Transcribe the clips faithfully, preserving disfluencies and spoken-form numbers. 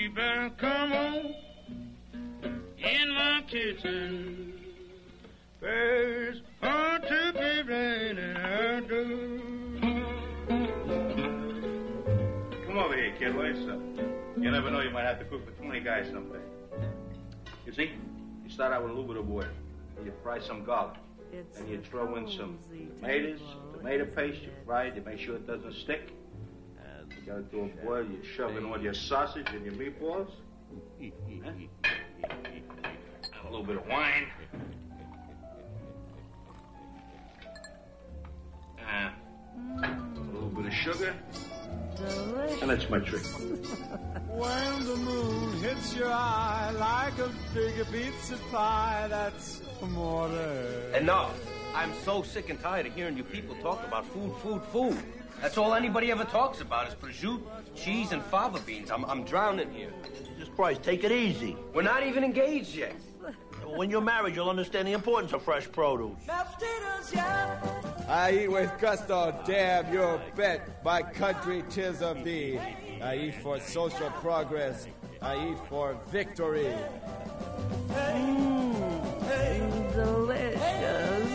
you better come on in my kitchen. There's ought to be raining out there. Come over here, kid. Wait a second. You never know, you might have to cook for twenty guys someday. You see, you start out with a little bit of oil. You fry some garlic. Then you throw in some tomatoes, tomato paste. You fry it. You make sure it doesn't stick. And you got it to a boil. You shove in all your sausage and your meatballs. Huh? And a little bit of wine. Uh, a little bit of sugar. Delicious. And that's my trick. When the moon hits your eye like a big pizza pie, that's amore. Enough. I'm so sick and tired of hearing you people talk about food, food, food. That's all anybody ever talks about is prosciutto, cheese, and fava beans. I'm, I'm drowning here. Jesus Christ, take it easy. We're not even engaged yet. When you're married, you'll understand the importance of fresh produce. I eat with gusto, damn your bet. My country, 'tis of thee. I eat for social progress. I eat for victory. Mm, delicious.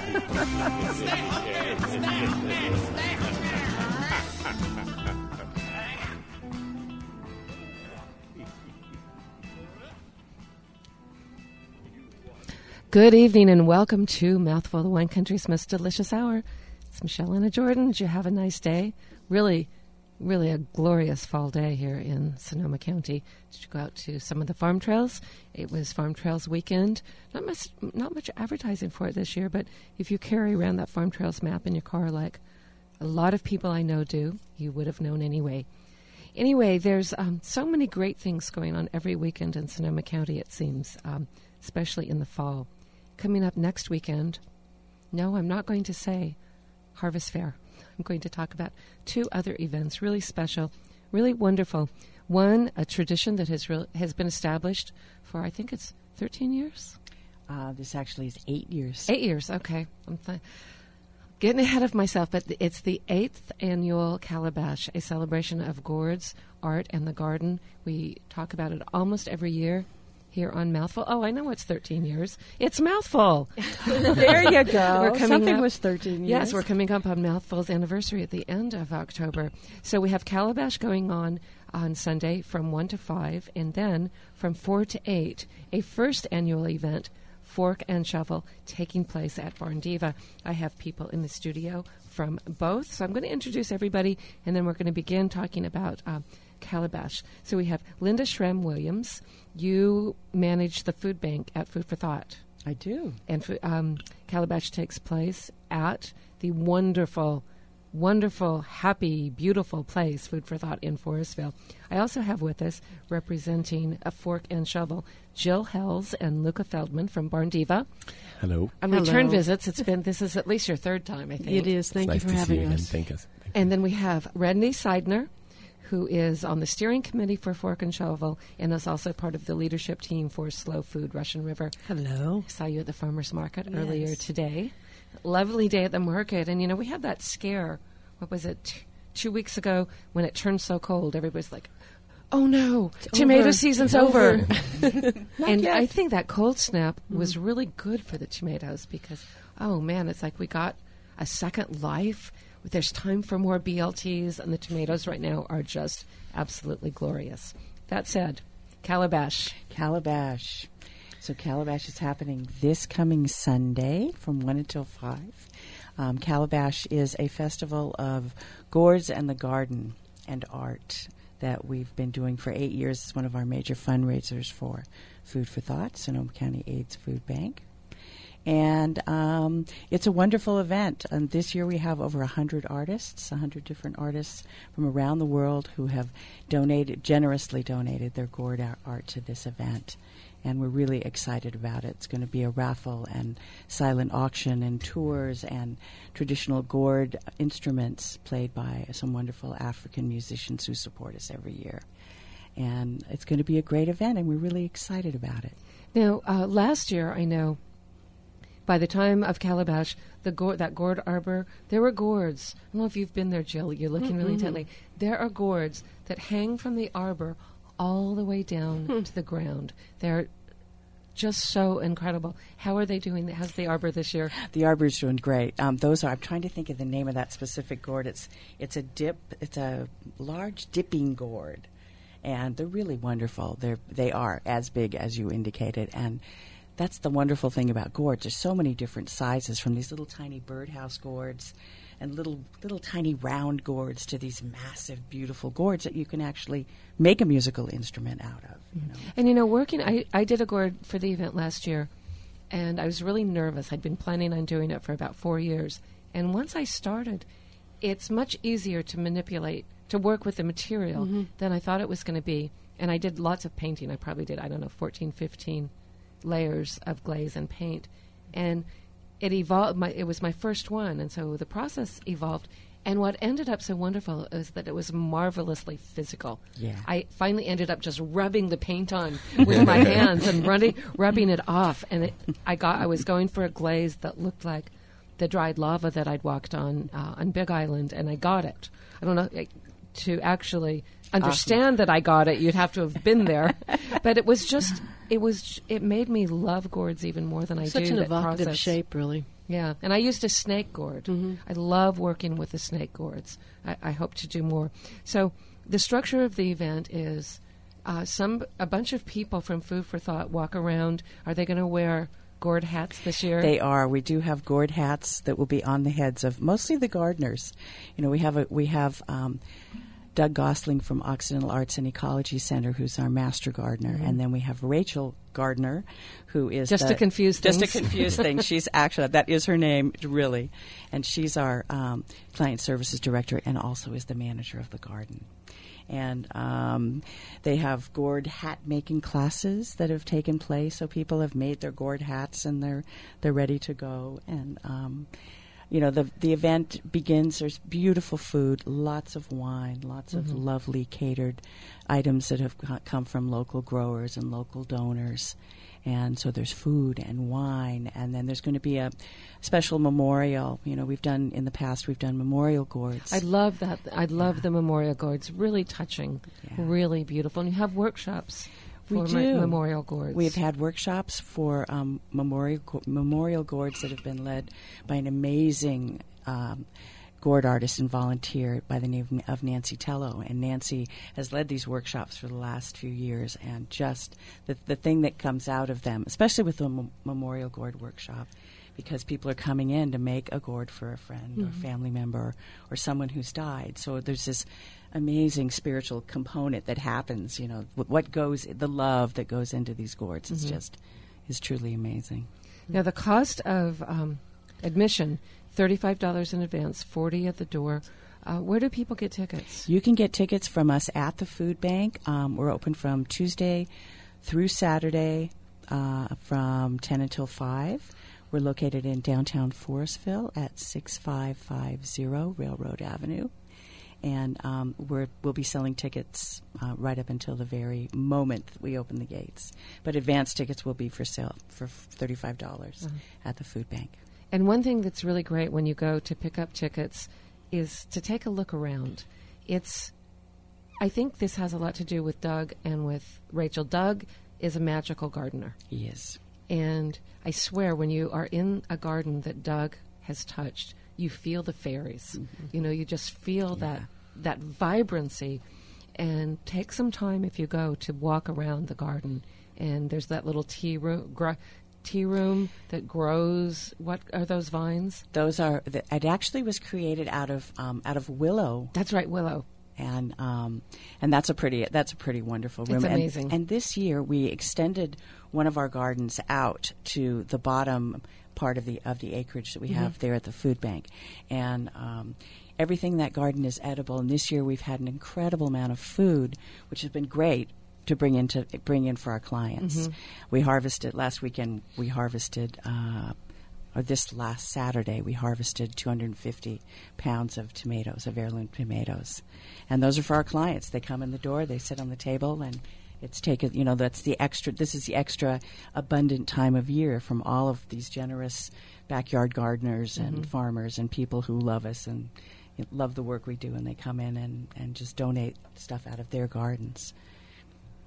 Good evening and welcome to Mouthful, the Wine Country's most delicious hour. It's Michelle Anna Jordan. Did you have a nice day? Really, really a glorious fall day here in Sonoma County. Did you go out to some of the farm trails? It was Farm Trails weekend. Not much, not much advertising for it this year, but if you carry around that Farm Trails map in your car like a lot of people I know do, you would have known anyway. Anyway, there's um, so many great things going on every weekend in Sonoma County, it seems, um, especially in the fall. Coming up next weekend, no, I'm not going to say Harvest Fair. I'm going to talk about two other events, really special, really wonderful. One, a tradition that has re- has been established for, I think it's thirteen years? Uh, this actually is eight years. Eight years, okay. I'm th- getting ahead of myself, but it's the eighth annual Calabash, a celebration of gourds, art, and the garden. We talk about it almost every year here on Mouthful. Oh, I know it's thirteen years. It's Mouthful. There you go. We're coming Something up, was thirteen years. Yes, we're coming up on Mouthful's anniversary at the end of October. So we have Calabash going on on Sunday from one to five, and then from four to eight, a first annual event, Fork and Shovel, taking place at Barn Diva. I have people in the studio from both, so I'm going to introduce everybody, and then we're going to begin talking about uh, Calabash. So we have Linda Schramm-Williams. You manage the food bank at Food for Thought. I do. And um, Calabash takes place at the wonderful, wonderful, happy, beautiful place, Food for Thought in Forestville. I also have with us, representing a Fork and Shovel, Jill Hells and Luca Feldman from Barn Diva. Hello. On Hello. return visits, it's been, this is at least your third time, I think. It is. Thank it's you nice for to having see you us. again. Thank us. And then we have Randy Seidner, who is on the steering committee for Fork and Shovel and is also part of the leadership team for Slow Food Russian River. Hello. I saw you at the farmer's market Yes. earlier today. Lovely day at the market. And, you know, we had that scare, what was it, t- two weeks ago when it turned so cold. Everybody's like, oh, no, It's tomato over. season's It's over. over. And yet. I think that cold snap Mm. was really good for the tomatoes because, oh, man, it's like we got a second life. There's time for more B L Ts, and the tomatoes right now are just absolutely glorious. That said, Calabash. Calabash. So Calabash is happening this coming Sunday from one until five. Um, Calabash is a festival of gourds and the garden and art that we've been doing for eight years. It's one of our major fundraisers for Food for Thought, Sonoma County AIDS Food Bank. And um, it's a wonderful event. And this year we have over one hundred artists, one hundred different artists from around the world who have donated, generously donated their gourd art to this event. And we're really excited about it. It's going to be a raffle and silent auction and tours and traditional gourd instruments played by some wonderful African musicians who support us every year. And it's going to be a great event, and we're really excited about it. Now, uh, last year, I know, by the time of Calabash, the gourd, that gourd arbor, there were gourds. I don't know if you've been there, Jill. You're looking Mm-mm. really intently. There are gourds that hang from the arbor all the way down Hmm. to the ground. They're just so incredible. How are they doing? How's the arbor this year? The arbor's doing great. Um, those are. I'm trying to think of the name of that specific gourd. It's it's a dip. It's a large dipping gourd, and they're really wonderful. They're they are as big as you indicated, and that's the wonderful thing about gourds. There's so many different sizes, from these little tiny birdhouse gourds and little little tiny round gourds to these massive, beautiful gourds that you can actually make a musical instrument out of. You know? And, you know, working, I, I did a gourd for the event last year, and I was really nervous. I'd been planning on doing it for about four years. And once I started, it's much easier to manipulate, to work with the material Mhm. than I thought it was going to be. And I did lots of painting. I probably did, I don't know, fourteen, fifteen layers of glaze and paint. And it evolved. My, it was my first one, and so the process evolved. And what ended up so wonderful is that it was marvelously physical. Yeah. I finally ended up just rubbing the paint on with my hands and running, rubbing it off. And it, I got. I was going for a glaze that looked like the dried lava that I'd walked on uh, on Big Island, and I got it. I don't know, like, to actually understand Awesome. that I got it, you'd have to have been there. But it was just, it was, it made me love gourds even more than I Such do an that evocative process. shape, really. Yeah, and I used a snake gourd. Mm-hmm. I love working with the snake gourds. I, I hope to do more. So the structure of the event is uh, some a bunch of people from Food for Thought walk around. Are they going to wear gourd hats this year? They are. We do have gourd hats that will be on the heads of mostly the gardeners. You know, we have a we have um, Doug Gosling from Occidental Arts and Ecology Center, who's our master gardener, Mhm. and then we have Rachel Gardner, who is Just the, to confuse just things. to confuse things. She's actually that is her name, really, and she's our um, client services director, and also is the manager of the garden. And um, they have gourd hat making classes that have taken place. So people have made their gourd hats and they're they're ready to go. And um, you know the the event begins. There's beautiful food, lots of wine, lots of Mhm. lovely catered items that have co- come from local growers and local donors. And so there's food and wine, and then there's going to be a special memorial. You know, we've done in the past, we've done memorial gourds. I love that. I love the memorial gourds. Really touching, Yeah. really beautiful. And you have workshops We for do. me- memorial gourds. We've had workshops for um, memorial go- memorial gourds that have been led by an amazing um, gourd artist and volunteer by the name of Nancy Tello. And Nancy has led these workshops for the last few years, and just the, the thing that comes out of them, especially with the mem- memorial gourd workshop, because people are coming in to make a gourd for a friend or Mhm. family member or someone who's died. So there's this amazing spiritual component that happens. You know, wh- what goes, the love that goes into these gourds is Mhm. just is truly amazing. Now, the cost of um, admission, thirty-five dollars in advance, forty dollars at the door. Uh, where do people get tickets? You can get tickets from us at the food bank. Um, we're open from Tuesday through Saturday uh, from ten until five. We're located in downtown Forestville at six five five zero Railroad Avenue. And um, we're, we'll be selling tickets uh, right up until the very moment that we open the gates. But advance tickets will be for sale for thirty-five dollars Uh-huh. at the food bank. And one thing that's really great when you go to pick up tickets is to take a look around. It's, I think this has a lot to do with Doug and with Rachel. Doug is a magical gardener. He is. And I swear, when you are in a garden that Doug has touched, you feel the fairies. Mm-hmm. You know, you just feel that that vibrancy. And take some time if you go to walk around the garden. And there's that little tea room, gr- tea room that grows. What are those vines? Those are. The, it actually was created out of um, out of willow. That's right, willow. And um, and that's a pretty that's a pretty wonderful room. It's And- amazing. And, this year we extended one of our gardens out to the bottom part of the of the acreage that we have Mhm. there at the food bank, and um, everything in that garden is edible. And this year we've had an incredible amount of food, which has been great to bring into bring in for our clients. Mhm. We harvested last weekend. We harvested. Uh, or this last Saturday, we harvested two hundred fifty pounds of tomatoes, of heirloom tomatoes. And those are for our clients. They come in the door, they sit on the table, and it's taken, you know, that's the extra, this is the extra abundant time of year from all of these generous backyard gardeners and Mhm. farmers and people who love us and love the work we do, and they come in and, and just donate stuff out of their gardens.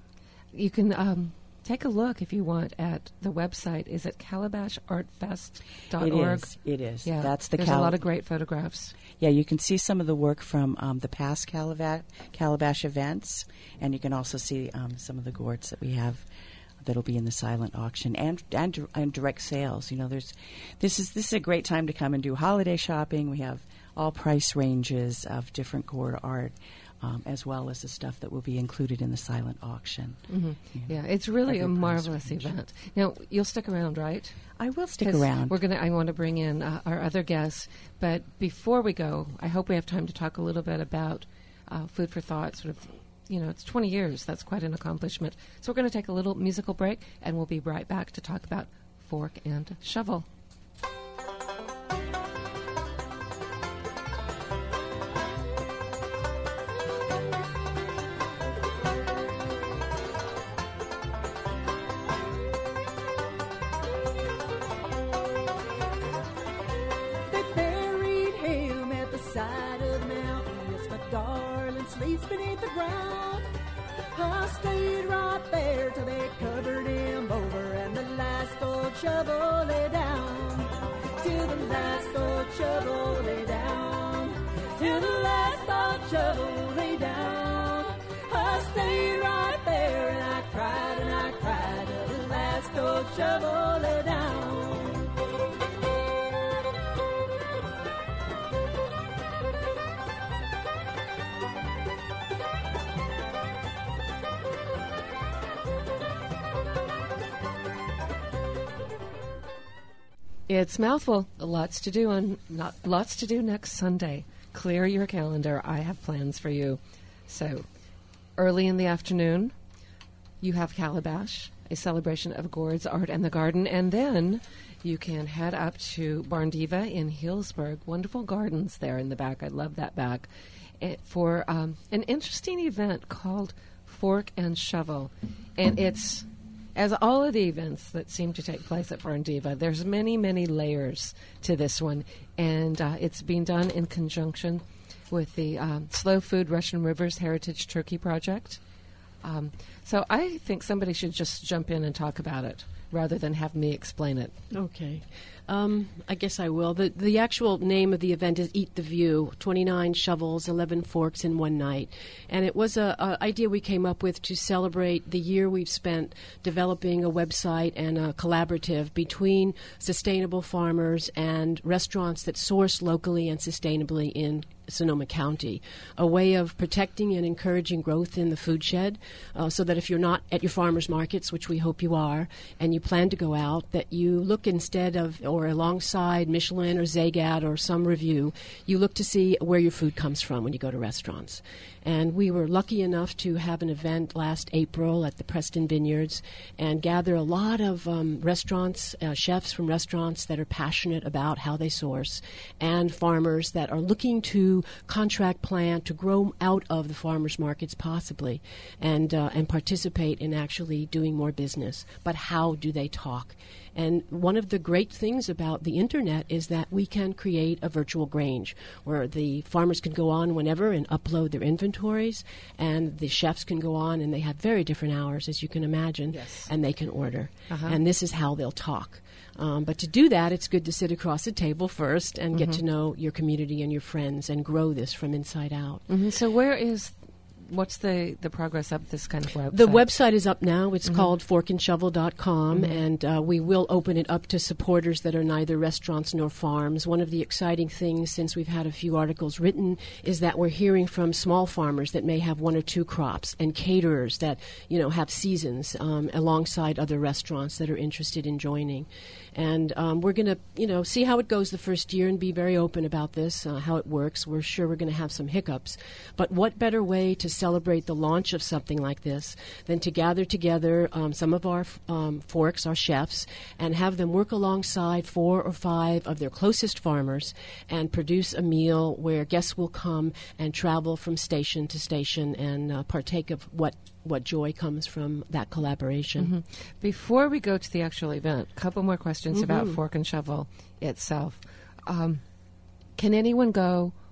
you can um, take a look if you want at the website. Is it calabash art fest dot org? It is. It is. Yeah, That's the there's Cal- a lot of great photographs. Yeah, you can see some of the work from um, the past Calabash, Calabash events, and you can also see um, some of the gourds that we have that'll be in the silent auction and and, and direct sales. You know, there's this is this is a great time to come and do holiday shopping. We have all price ranges of different gourd art, um, as well as the stuff that will be included in the silent auction. Mm-hmm. You know, yeah, it's really a every price marvelous range. event. Now, you'll stick around, right? I will stick 'Cause around. We're gonna. I want to bring in uh, our other guests, but before we go, I hope we have time to talk a little bit about uh, Food for Thought. Sort of, you know, it's twenty years. That's quite an accomplishment. So we're going to take a little musical break, and we'll be right back to talk about Fork and Shovel. Sleeps beneath the ground. I stayed right there till they covered him over, and the last old shovel lay down. Till the last old shovel lay down. Till the last old shovel lay down. I stayed right there and I cried and I cried till the last old shovel lay down. It's Mouthful. Lots to do on not, lots to do next Sunday. Clear your calendar. I have plans for you. So, early in the afternoon, you have Calabash, a celebration of gourds, art, and the garden, and then you can head up to Barn Diva in Healdsburg. Wonderful gardens there in the back. I love that back. It, for um, an interesting event called Fork and Shovel, and it's. As all of the events that seem to take place at Barn Diva, there's many, many layers to this one, and uh, it's being done in conjunction with the um, Slow Food Russian Rivers Heritage Turkey Project. Um, so I think somebody should just jump in and talk about it rather than have me explain it. Okay. Um, I guess I will. The the actual name of the event is Eat the View, twenty-nine shovels, eleven forks in one night. And it was a, a idea we came up with to celebrate the year we've spent developing a website and a collaborative between sustainable farmers and restaurants that source locally and sustainably in Sonoma County, a way of protecting and encouraging growth in the food shed, uh, so that if you're not at your farmers markets, which we hope you are, and you plan to go out, that you look instead of or alongside Michelin or Zagat or some review, you look to see where your food comes from when you go to restaurants. And we were lucky enough to have an event last April at the Preston Vineyards and gather a lot of um, restaurants, uh, chefs from restaurants that are passionate about how they source, and farmers that are looking to contract plant to grow out of the farmers markets possibly, and uh, and participate in actually doing more business. But how do they talk? And one of the great things about the Internet is that we can create a virtual Grange where the farmers can go on whenever and upload their inventories, and the chefs can go on, and they have very different hours, as you can imagine, yes. and they can order. Uh-huh. And this is how they'll talk. Um, but to do that, it's good to sit across the table first and Mm-hmm. get to know your community and your friends and grow this from inside out. Mm-hmm. So where is... What's the, the progress of this kind of website? The website is up now. It's Mm-hmm. called fork and shovel dot com, Mm-hmm. and uh, we will open it up to supporters that are neither restaurants nor farms. One of the exciting things, since we've had a few articles written, is that we're hearing from small farmers that may have one or two crops, and caterers that, you know, have seasons um, alongside other restaurants that are interested in joining. And um, we're going to, you know, see how it goes the first year and be very open about this, uh, how it works. We're sure we're going to have some hiccups. But what better way to celebrate the launch of something like this than to gather together um, some of our um, forks, our chefs, and have them work alongside four or five of their closest farmers and produce a meal where guests will come and travel from station to station and uh, partake of what what joy comes from that collaboration. Mm-hmm. Before we go to the actual event, a couple more questions Mm-hmm. about Fork and Shovel itself. Um, can anyone go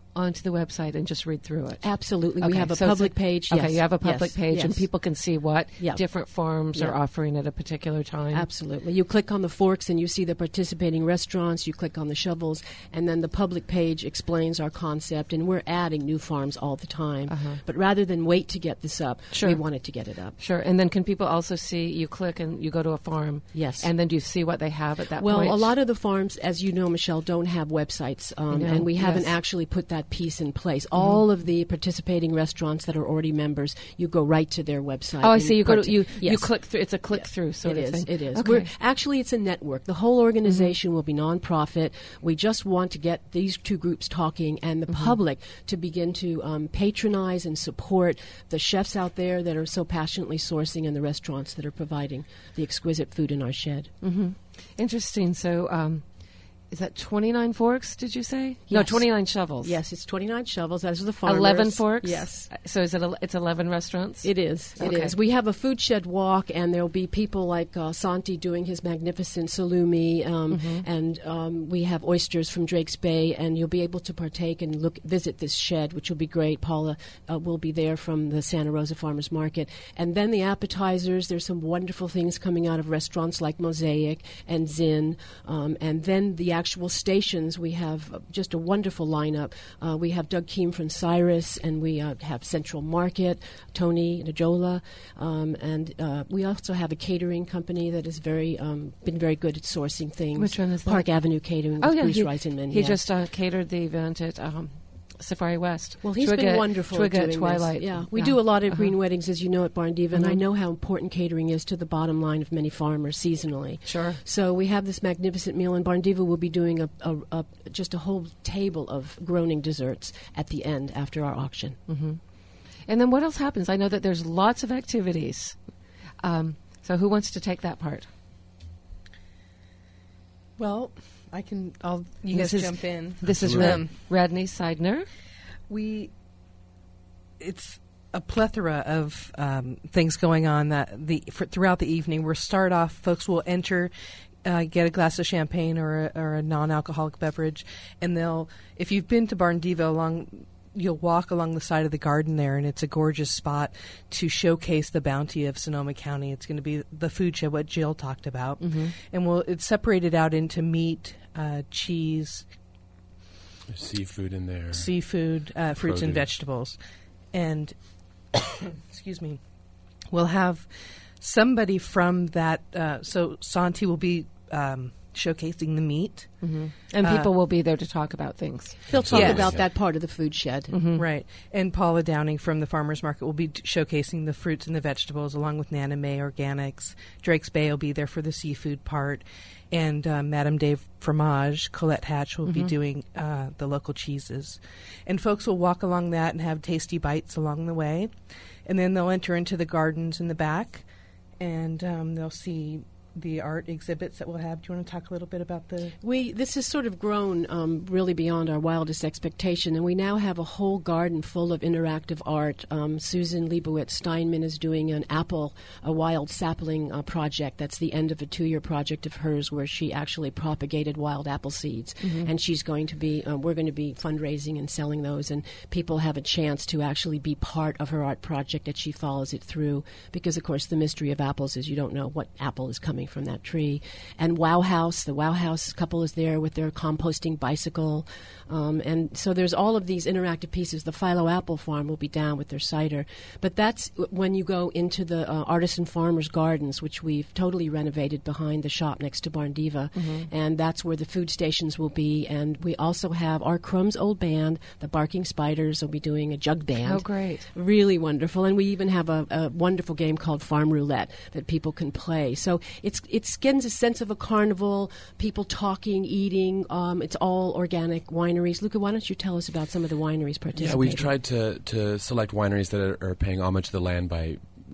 onto the website and just read through it? Absolutely. Okay, We have a so it's public a- page. Okay, yes. you have a public Yes. page, and Yes. people can see what Yeah. different farms Yeah. are offering at a particular time. Absolutely. You click on the forks and you see the participating restaurants. You click on the shovels, and then the public page explains our concept. And we're adding new farms all the time. Uh-huh. But rather than wait to get this up, Sure. we wanted to get it up. Sure. And then can people also see, you click and you go to a farm? Yes. And then do you see what they have at that Well, point? a lot of the farms, as you know, Michelle, don't have websites, um, I know, and we haven't yes. Mm-hmm. actually put that piece in place. All of the participating restaurants that are already members, you go right to their website. Oh, I and see. You go to parti- you you Yes. click through. It's a click through sort It of is. thing. It is. Okay. We're actually it's a network. The whole organization will be nonprofit. We just want to get these two groups talking and the Mm-hmm. public to begin to um, patronize and support the chefs out there that are so passionately sourcing and the restaurants that are providing the exquisite food in our shed. Mm-hmm. Interesting. So, um, is that twenty-nine forks? Did you say? No, Yes. twenty-nine shovels. Yes, it's twenty-nine shovels. Those are the farmers. Eleven forks. Yes. So is it? el- It's eleven restaurants. It is. It is. Okay. We have a food shed walk, and there'll be people like uh, Santi doing his magnificent salumi, um, Mm-hmm. and um, we have oysters from Drake's Bay, and you'll be able to partake and look, visit this shed, which will be great. Paula uh, will be there from the Santa Rosa Farmers Market, and then the appetizers. There's some wonderful things coming out of restaurants like Mosaic and Zinn, um, and then the actual stations. We have uh, just a wonderful lineup. Uh, we have Doug Keem from Cyrus, and we uh, have Central Market, Tony Najola, um, and uh, we also have a catering company that has very um, been very good at sourcing things. Which one is that? Park Avenue Catering Oh with yeah, Bruce he, Reisenman. he yes. just uh, catered the event at um, Safari West. Well, he's Twigga- been wonderful at Twigga doing at Twilight. this. Yeah, we do a lot of Uh-huh. green weddings, as you know, at Barn Diva, and I Mhm. know how important catering is to the bottom line of many farmers seasonally. Sure. So we have this magnificent meal, and Barn Diva will be doing a, a, a just a whole table of groaning desserts at the end after our auction. Mm-hmm. And then what else happens? I know that there's lots of activities. Um, so who wants to take that part? Well, I can. I'll. You This guys is- jump in. This is Um, Rad- Radney Seidner. we. It's a plethora of um, things going on that the for, throughout the evening. We'll start off. Folks will enter. Uh, get a glass of champagne or a, or a non-alcoholic beverage, and they'll. If you've been to Barn Diva, along, you'll walk along the side of the garden there, and it's a gorgeous spot to showcase the bounty of Sonoma County. It's going to be the food shed, what Jill talked about, Mhm. and we'll it's separated out into meat, uh, cheese, There's seafood in there. seafood, uh, fruits and Produce. vegetables, and excuse me, we'll have somebody from that. Uh, so Santi will be um, showcasing the meat, Mm-hmm. And Uh, people will be there to talk about things. They'll talk Yes. about that part of the food shed. Mm-hmm. right? And Paula Downing from the Farmers Market will be t- showcasing the fruits and the vegetables, along with Nana May Organics. Drake's Bay will be there for the seafood part, and uh, Madame Dave Fromage, Colette Hatch will be Mhm. doing uh, the local cheeses. And folks will walk along that and have tasty bites along the way, and then they'll enter into the gardens in the back, and um, they'll see the art exhibits that we'll have. Do you want to talk a little bit about the... We this has sort of grown um, really beyond our wildest expectation, and we now have a whole garden full of interactive art. Um, Susan Leibowitz Steinman is doing an apple, a wild sapling uh, project. That's the end of a two-year project of hers, where she actually propagated wild apple seeds, Mhm. and she's going to be. Uh, we're going to be fundraising and selling those, and people have a chance to actually be part of her art project as she follows it through. Because of course, the mystery of apples is you don't know what apple is coming from that tree. And Wow House, the Wow House couple is there with their composting bicycle. Um, and so there's all of these interactive pieces. The Philo Apple Farm will be down with their cider. But that's w- when you go into the uh, Artisan Farmers Gardens, which we've totally renovated behind the shop next to Barn Diva. Mhm. And that's where the food stations will be. And we also have our Crumb's old band, the Barking Spiders, will be doing a jug band. Oh, great. Really wonderful. And we even have a, a wonderful game called Farm Roulette that people can play. So it's it gives a sense of a carnival, people talking, eating. Um, it's all organic wineries. Luca, why don't you tell us about some of the wineries participating? Yeah, we've tried to, to select wineries that are, are paying homage to the land by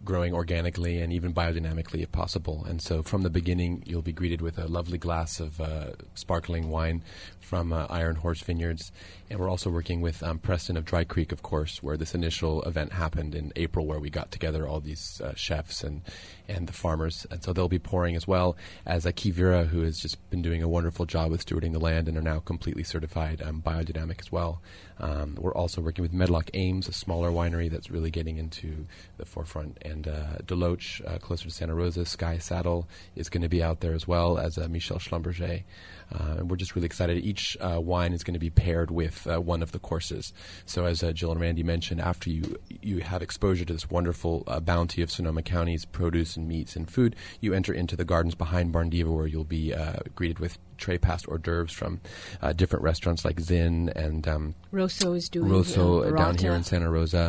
growing organically and even biodynamically if possible. And so from the beginning, you'll be greeted with a lovely glass of uh, sparkling wine from uh, Iron Horse Vineyards. And we're also working with um, Preston of Dry Creek, of course, where this initial event happened in April, where we got together all these uh, chefs and, and the farmers. And so they'll be pouring, as well as uh, Kivira, who has just been doing a wonderful job with stewarding the land and are now completely certified um, biodynamic as well. Um, we're also working with Medlock Ames, a smaller winery that's really getting into the forefront. And uh, Deloach, uh, closer to Santa Rosa, Sky Saddle is going to be out there as well as uh, Michel Schlumberger. Uh, and we're just really excited. Each uh, wine is going to be paired with uh, one of the courses. So as uh, Jill and Randy mentioned, after you you have exposure to this wonderful uh, bounty of Sonoma County's produce and meats and food, you enter into the gardens behind Barn Diva, where you'll be uh, greeted with tray passed hors d'oeuvres from uh, different restaurants like Zinn and um, Rosso is doing Rosso uh, uh, down here in Santa Rosa,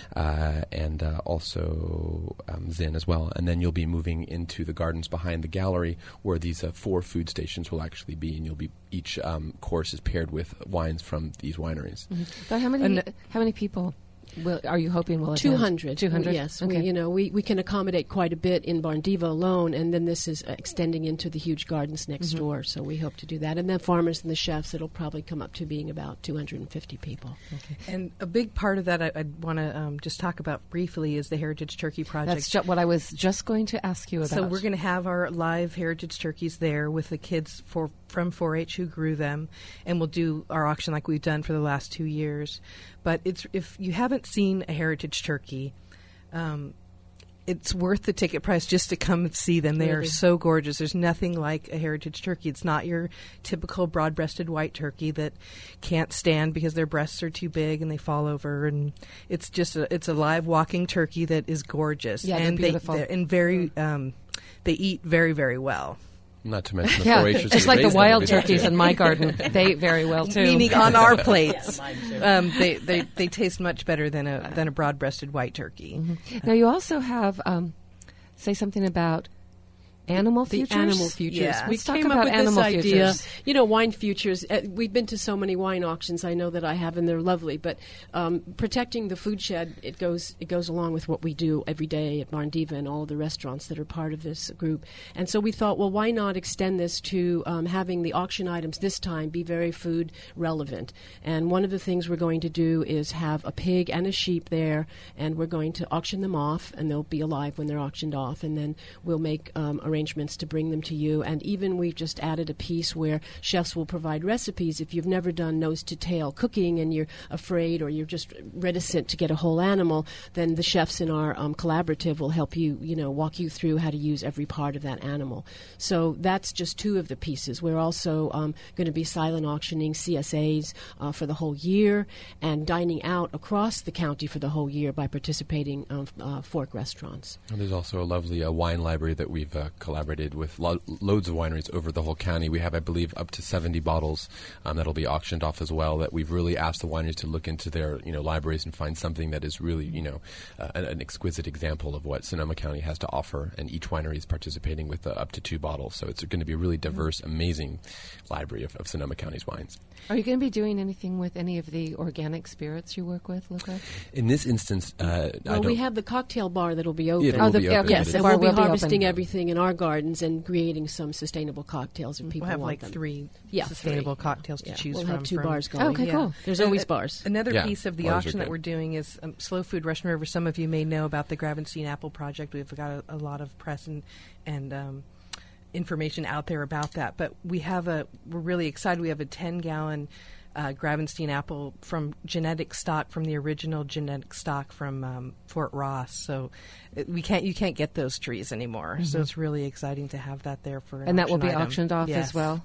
uh, and uh, also um, Zinn as well. And then you'll be moving into the gardens behind the gallery, where these uh, four food stations will actually be, and you'll be each um, course is paired with wines from these wineries. Mm-hmm. But how many and how many people will, are you hoping will attend? two hundred. two hundred? Yes. Okay. We, you know, we, we can accommodate quite a bit in Barn Diva alone, and then this is uh, extending into the huge gardens next Mm-hmm. door, so we hope to do that. And then farmers and the chefs, it'll probably come up to being about two hundred fifty people. Okay. And a big part of that I, I'd want to um, just talk about briefly is the Heritage Turkey Project. That's ju- what I was just going to ask you about. So we're going to have our live heritage turkeys there with the kids for from four H who grew them, and we'll do our auction like we've done for the last two years. But it's if you haven't seen a heritage turkey, um, it's worth the ticket price just to come and see them. They Really? are so gorgeous. There's nothing like a heritage turkey. It's not your typical broad-breasted white turkey that can't stand because their breasts are too big and they fall over. And it's just a, it's a live walking turkey that is gorgeous. Yeah, they're and beautiful. They, and very um, they eat very, very well. Not to mention the yeah, four H's. just like the wild turkeys in my garden. They eat very well, too. Meaning on our plates. um, they, they, they taste much better than a than a broad-breasted white turkey. Mm-hmm. Now, you also have, um, say something about animal The futures. animal futures. Yeah. We Let's talk came about up with animal this idea. futures. You know, wine futures. Uh, we've been to so many wine auctions. I know that I have, and they're lovely. But um, protecting the food shed, it goes it goes along with what we do every day at Barn Diva and all of the restaurants that are part of this group. And so we thought, well, why not extend this to um, having the auction items this time be very food relevant? And one of the things we're going to do is have a pig and a sheep there, and we're going to auction them off, and they'll be alive when they're auctioned off, and then we'll make um, arrangements to bring them to you. And even we've just added a piece where chefs will provide recipes. If you've never done nose to tail cooking and you're afraid or you're just reticent to get a whole animal, then the chefs in our um, collaborative will help you, you know, walk you through how to use every part of that animal. So that's just two of the pieces. We're also um, going to be silent auctioning C S As uh, for the whole year and dining out across the county for the whole year by participating um, uh, Fork restaurants. And there's also a lovely uh, wine library that we've uh, collaborated with lo- loads of wineries over the whole county. We have, I believe, up to seventy bottles um, that'll be auctioned off as well, that we've really asked the wineries to look into their you know libraries and find something that is really you know uh, an, an exquisite example of what Sonoma County has to offer. And each winery is participating with uh, up to two bottles. So it's going to be a really diverse, amazing library of, of Sonoma County's wines. Are you going to be doing anything with any of the organic spirits you work with, Luca? In this instance, uh, I Well, don't we have the cocktail bar that'll be open. It will Oh, the- be open. okay, Yes, the and bar we'll be will be harvesting open. everything in our gardens and creating some sustainable cocktails if people We'll have want like them. three Yeah, sustainable three. cocktails to Yeah, choose we'll from. have two from- bars going. Okay, yeah. cool. There's Uh, always uh, bars. Another Yeah, piece of the bars are auction that good. we're doing is um, Slow Food Russian River. Some of you may know about the Gravenstein Apple Project. We've got a, a lot of press and, and um, information out there about that. But we have a, we're really excited. We have a ten-gallon uh, Gravenstein apple from genetic stock, from the original genetic stock from um, Fort Ross. So it, we can't, you can't get those trees anymore. Mm-hmm. So it's really exciting to have that there for an And that will auction be item. auctioned off Yes. as well?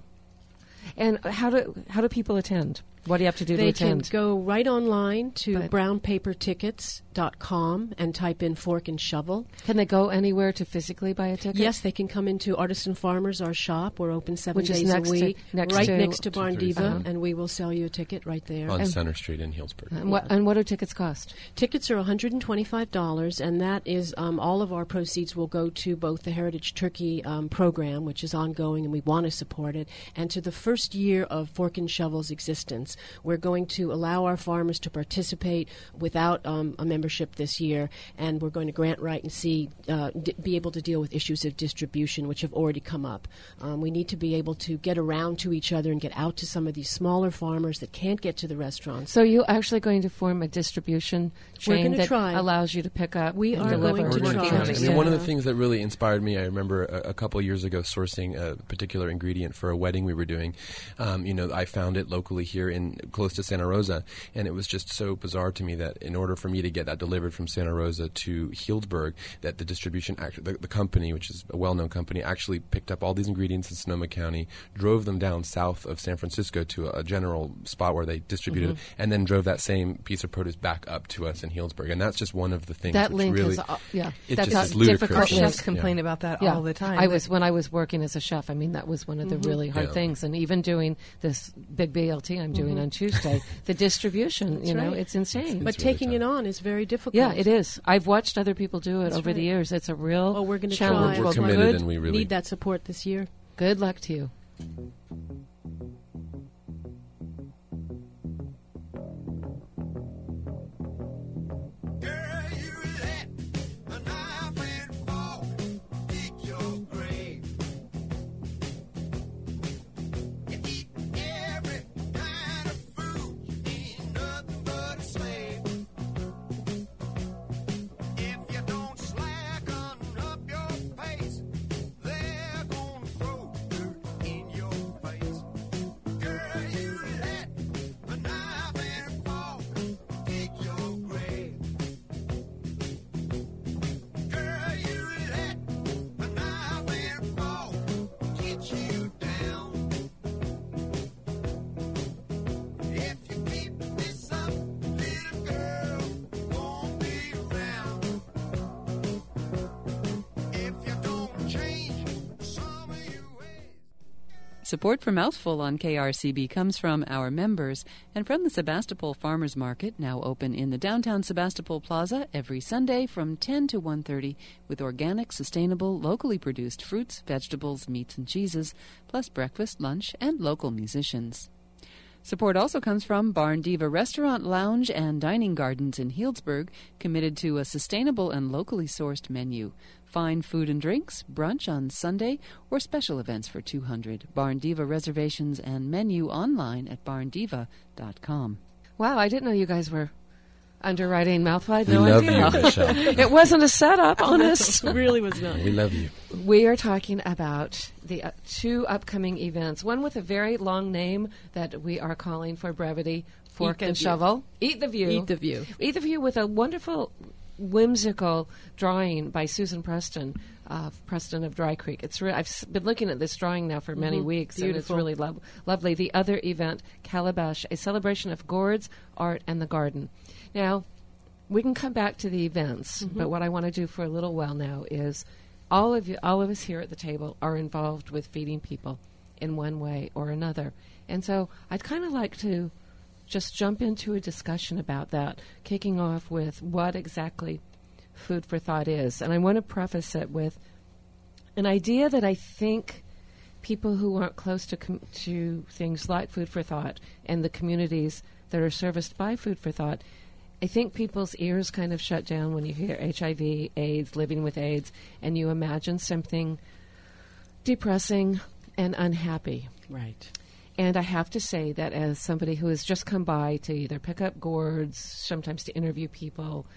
And how do how do people attend? What do you have to do They to can attend? go right online to But- brown paper tickets dot com and type in Fork and Shovel. Can they go anywhere to physically buy a ticket? Yes, they can come into Artisan Farmers, our shop. We're open seven Which is days next a to- week, next right to- next to Barn Diva, Uh-huh. and we will sell you a ticket right there. on And- Center Street in Healdsburg. And what, and what do tickets cost? Tickets are one hundred twenty-five dollars, and that is um, all of our proceeds will go to both the Heritage Turkey um, program, which is ongoing, and we want to support it, and to the first year of Fork and Shovel's existence. is we're going to allow our farmers to participate without um, a membership this year, and we're going to grant right and see uh, d- be able to deal with issues of distribution, which have already come up. Um, we need to be able to get around to each other and get out to some of these smaller farmers that can't get to the restaurants. So you're actually going to form a distribution chain that try. allows you to pick up We and are deliver. going to try. I mean, one of the things that really inspired me, I remember a, a couple of years ago sourcing a particular ingredient for a wedding we were doing. Um, you know, I found it locally here in close to Santa Rosa, and it was just so bizarre to me that in order for me to get that delivered from Santa Rosa to Healdsburg, that the distribution, act- the, the company, which is a well-known company, actually picked up all these ingredients in Sonoma County, drove them down south of San Francisco to a, a general spot where they distributed Mhm. it, and then drove that same piece of produce back up to us in Healdsburg. And that's just one of the things That which link really, is, uh, yeah, it that's just is a ludicrous. difficult Our chefs link. complain Yeah. about that Yeah. all the time. I was when I was working as a chef. I mean, that was one of the Mhm. really hard Yeah. things. And even doing this big B L T I'm doing Mhm. on Tuesday, the distribution, That's you know, right. it's insane. But taking it on is very difficult. Yeah, it is. I've watched other people do it That's over the right. years. It's a real Well, we're going to challenge. try. We're Well, committed good, and we really need that support this year. good luck to you. Support for Mouthful on K R C B comes from our members and from the Sebastopol Farmers Market, now open in the downtown Sebastopol Plaza every Sunday from ten to one thirty with organic, sustainable, locally produced fruits, vegetables, meats, and cheeses, plus breakfast, lunch, and local musicians. Support also comes from Barn Diva Restaurant, Lounge, and Dining Gardens in Healdsburg, committed to a sustainable and locally sourced menu. Fine food and drinks, brunch on Sunday, or special events for two hundred. Barn Diva reservations and menu online at barn diva dot com. Wow, I didn't know you guys were underwriting Mouthful. I had We no love idea. you, Michelle. It wasn't a setup, honest. It really was not. We love you. We are talking about the uh, two upcoming events, one with a very long name that we are calling for brevity, Fork Eat the and View. Shovel. Eat the View. Eat the View. Eat the View with a wonderful, whimsical drawing by Susan Preston, uh, Preston of Dry Creek. It's re- I've s- been looking at this drawing now for many Mhm. weeks, and it's Beautiful. really lo- lovely. The other event, Calabash, a celebration of gourds, art, and the garden. Now, we can come back to the events, Mhm. but what I want to do for a little while now is all of you, all of us here at the table are involved with feeding people in one way or another. And so I'd kind of like to just jump into a discussion about that, kicking off with what exactly Food for Thought is. And I want to preface it with an idea that I think people who aren't close to com- to things like Food for Thought and the communities that are serviced by Food for Thought, I think people's ears kind of shut down when you hear H I V, AIDS, living with AIDS, and you imagine something depressing and unhappy. Right. And I have to say that as somebody who has just come by to either pick up gourds, sometimes to interview people,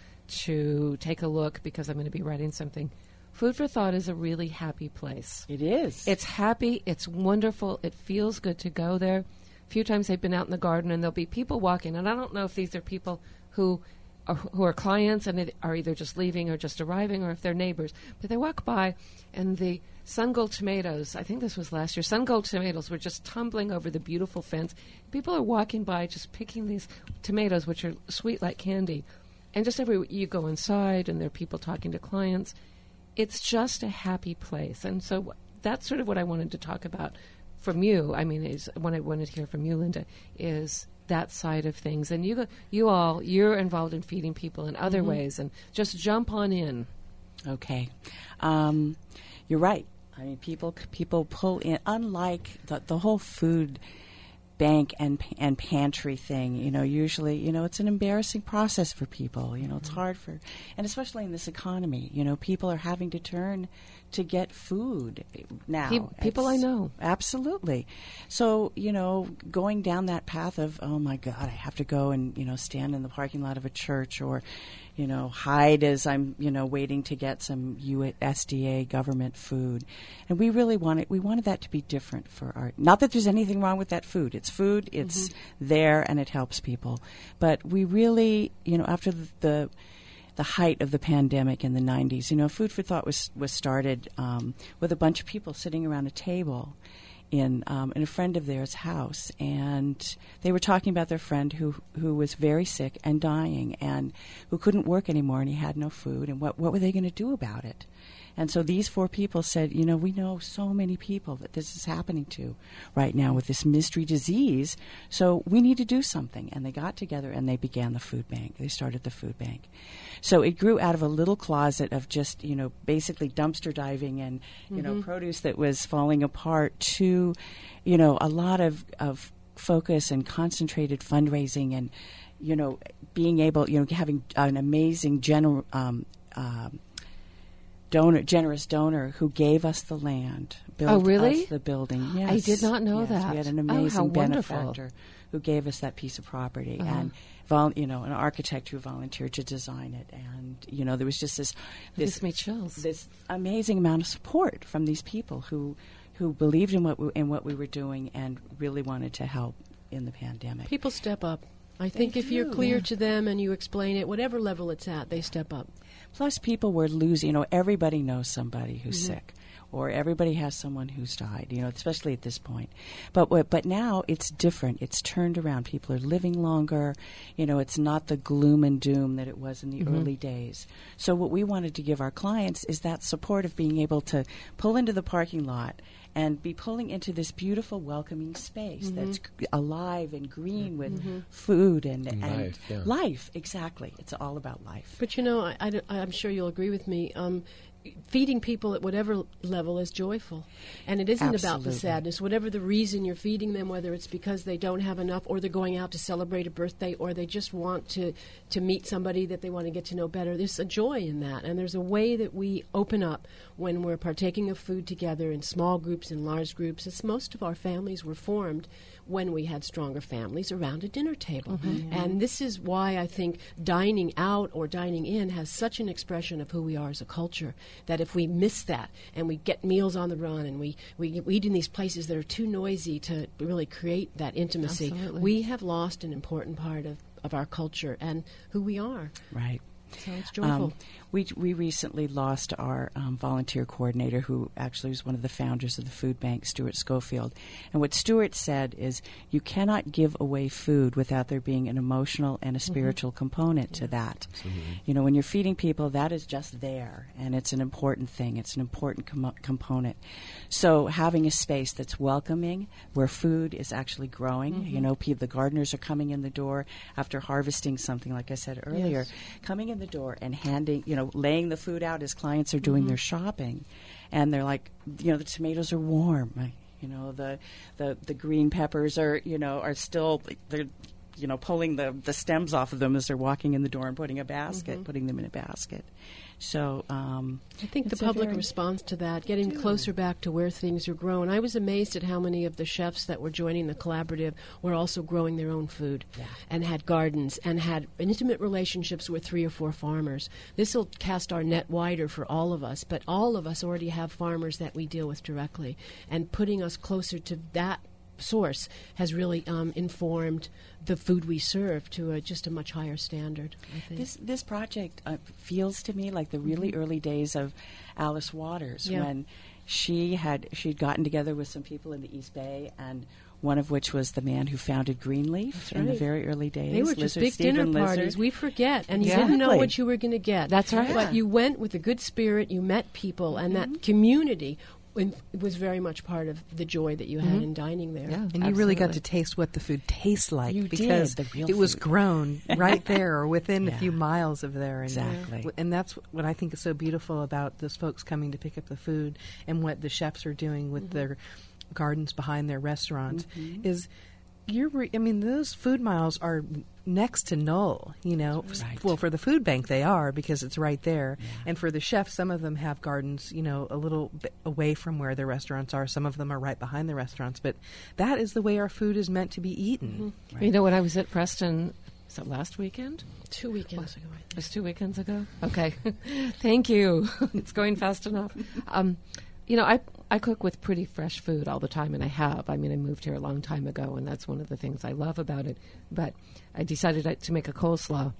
to take a look because I'm going to be writing something, Food for Thought is a really happy place. It is. It's happy. It's wonderful. It feels good to go there. A few times I've been out in the garden and there'll be people walking, and I don't know if these are people who are, who are clients and it are either just leaving or just arriving, or if they're neighbors. But they walk by, and the sun gold tomatoes, I think this was last year, sun gold tomatoes were just tumbling over the beautiful fence. People are walking by just picking these tomatoes, which are sweet like candy. And just every you go inside, and there are people talking to clients. It's just a happy place. And so that's sort of what I wanted to talk about from you. I mean, is what I wanted to hear from you, Linda, is that side of things. And you you all, you're involved in feeding people in other Mhm. ways. And just jump on in. Okay. Um, you're right. I mean, people people pull in, unlike the, the whole food bank and and pantry thing, you know, usually, you know, it's an embarrassing process for people. You know, it's hard for, and especially in this economy, you know, people are having to turn to get food now. Pe- people I It's- know. Absolutely. So, you know, going down that path of, oh my God, I have to go and, you know, stand in the parking lot of a church or, you know, hide as I'm, you know, waiting to get some U S D A government food. And we really wanted, we wanted that to be different for our, not that there's anything wrong with that food. It's food, it's there, and it helps people. But we really, you know, after the, the the height of the pandemic in the nineties, you know, Food for Thought was, was started um, with a bunch of people sitting around a table in um, in a friend of theirs' house, and they were talking about their friend who who was very sick and dying, and who couldn't work anymore, and he had no food, and what what were they going to do about it? And so these four people said, you know, we know so many people that this is happening to right now with this mystery disease, so we need to do something. And they got together and they began the food bank. They started the food bank. So it grew out of a little closet of just, you know, basically dumpster diving and, you know, Mhm. produce that was falling apart to, you know, a lot of, of focus and concentrated fundraising and, you know, being able, you know, having an amazing general, um, um, donor, generous donor who gave us the land, built Oh, really? us the building. Yes. I did not know Yes, that. We had an Oh, how amazing wonderful. benefactor who gave us that piece of property, Uh-huh. and vol- you know, an architect who volunteered to design it, and you know, there was just this this gives me chills. this amazing amount of support from these people who who believed in what we, in what we were doing and really wanted to help in the pandemic. People step up. I think They if you're do. clear Yeah. to them and you explain it, whatever level it's at, they step up. Plus, people were losing. You know, everybody knows somebody who's Mhm. sick, or everybody has someone who's died. You know, especially at this point. But what- but now it's different. It's turned around. People are living longer. You know, it's not the gloom and doom that it was in the Mhm. early days. So what we wanted to give our clients is that support of being able to pull into the parking lot and be pulling into this beautiful, welcoming space Mhm. that's g- alive and green with Mhm. food and, And and life, yeah. life. Exactly. It's all about life. But you know, I, I, don't- I'm sure you'll agree with me. Um, feeding people at whatever level is joyful, and it isn't about the Absolutely. sadness. Whatever the reason you're feeding them, whether it's because they don't have enough, or they're going out to celebrate a birthday, or they just want to to meet somebody that they want to get to know better. There's a joy in that, and there's a way that we open up when we're partaking of food together in small groups and large groups. It's most of our families were formed when we had stronger families around a dinner table. Mm-hmm. And this is why I think dining out or dining in has such an expression of who we are as a culture, that if we miss that and we get meals on the run and we, we, we eat in these places that are too noisy to really create that intimacy, Absolutely. we have lost an important part of, of our culture and who we are. Right. So it's joyful. Um, we we recently lost our um, volunteer coordinator, who actually was one of the founders of the food bank, Stuart Schofield. And what Stuart said is, you cannot give away food without there being an emotional and a spiritual component to that. You know, when you're feeding people, that is just there, and it's an important thing. It's an important com- component. So having a space that's welcoming, where food is actually growing. Mhm. You know, pe- the gardeners are coming in the door after harvesting something, like I said earlier, Yes. coming in the door and handing, you know, laying the food out as clients are doing Mhm. their shopping, and they're like, you know, the tomatoes are warm, you know, the the the green peppers are, you know, are still, they're, you know, pulling the the stems off of them as they're walking in the door and putting a basket, Mhm. putting them in a basket. So um, I think the it's a public very- responds to that, getting do. closer back to where things are grown. I was amazed at how many of the chefs that were joining the collaborative were also growing their own food Yeah. and had gardens and had intimate relationships with three or four farmers. This will cast our net wider for all of us, but all of us already have farmers that we deal with directly, and putting us closer to that source has really um, informed the food we serve to a, just a much higher standard, I think. This this project uh, feels to me like the really early days of Alice Waters, Yeah. when she had she'd gotten together with some people in the East Bay, and one of which was the man who founded Greenleaf That's in the right. very early days. They were just Lizard, big dinner Stephen parties. Lizard. We forget, and you Exactly. didn't know what you were going to get. That's right. But you went with a good spirit. You met people, and that community in, was very much part of the joy that you had Mhm. in dining there. Yeah. And you really got to Absolutely. taste what the food tastes like, You did, because the real it was food. grown right there or within Yeah. a few miles of there. And, Exactly. w- and that's what I think is so beautiful about those folks coming to pick up the food, and what the chefs are doing with Mhm. their gardens behind their restaurants Mhm. is you're. Re- I mean, those food miles are next to null. You know, Right. well, for the food bank they are because it's right there, and for the chefs, some of them have gardens. You know, a little bit away from where the restaurants are. Some of them are right behind the restaurants. But that is the way our food is meant to be eaten. Mm-hmm. Right. You know, when I was at Preston, was that last weekend? Two weekends ago. It was two weekends ago? Okay. Thank you. It's going fast enough. Um, you know, I I cook with pretty fresh food all the time, and I have. I mean, I moved here a long time ago, and that's one of the things I love about it. But I decided to make a coleslaw.